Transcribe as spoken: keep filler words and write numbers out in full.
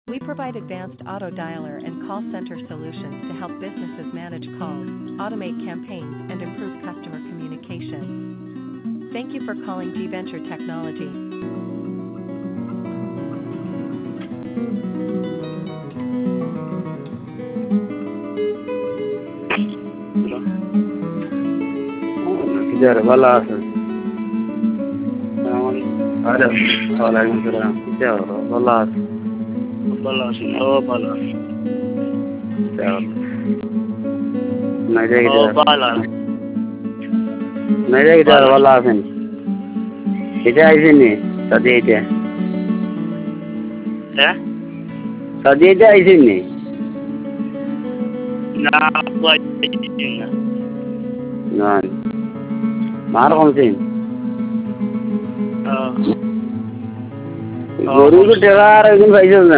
We provide advanced auto dialer and call center solutions to help businesses manage calls, automate campaigns, and improve customer communication. Thank you for calling G Venture Technology. Hello. ভালো আছেন? আরে ওয়ালাইকুম সালাম। ভালো আছেন? ভালো আছি। ও ভালো আছি। নাই রে ও ভালো আছি। নাই রে ভালো আছেন? এটা আইছেনি সাদি এটা। হ্যাঁ? সাদি এটা আইছেনি? না পাইছি না। না। মার কোনছেন? আহ গরুর টাকা আর একদিন পাইছেন না?